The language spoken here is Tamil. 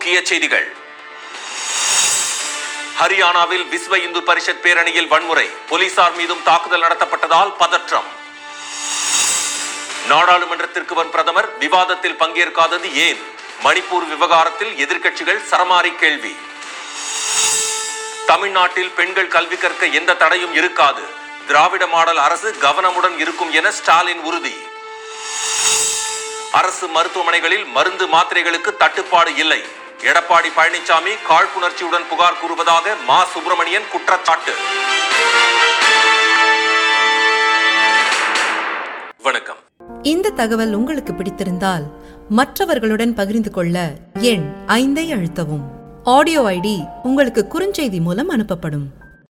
முக்கிய செய்திகள். ஹரியானாவில் விஸ்வ இந்து பரிஷத் பேரணியில் வன்முறை, போலீசார் மீதும் தாக்குதல் நடத்தப்பட்டதால் பதற்றம். நாடாளுமன்றத்திற்கு வரும் பிரதமர் விவாதத்தில் பங்கேற்காதது ஏன்? மணிப்பூர் விவகாரத்தில் எதிர்க்கட்சிகள் சரமாரி கேள்வி. தமிழ்நாட்டில் பெண்கள் கல்வி கற்க எந்த தடையும் இருக்காது, திராவிட மாடல் அரசு கவனமுடன் இருக்கும் என ஸ்டாலின் உறுதி. அரசு மருத்துவமனைகளில் மருந்து மாத்திரைகளுக்கு தட்டுப்பாடு இல்லை, எடப்பாடி பழனிசாமி காழ்ப்புணர்ச்சியுடன் புகார் கூறுவதாக மா சுப்பிரமணியன் குற்றச்சாட்டு. வணக்கம். இந்த தகவல் உங்களுக்கு பிடித்திருந்தால் மற்றவர்களுடன் பகிர்ந்து கொள்ள எண் 5ஐ அழுத்தவும். ஆடியோ ஐடி உங்களுக்கு குறுஞ்செய்தி மூலம் அனுப்பப்படும்.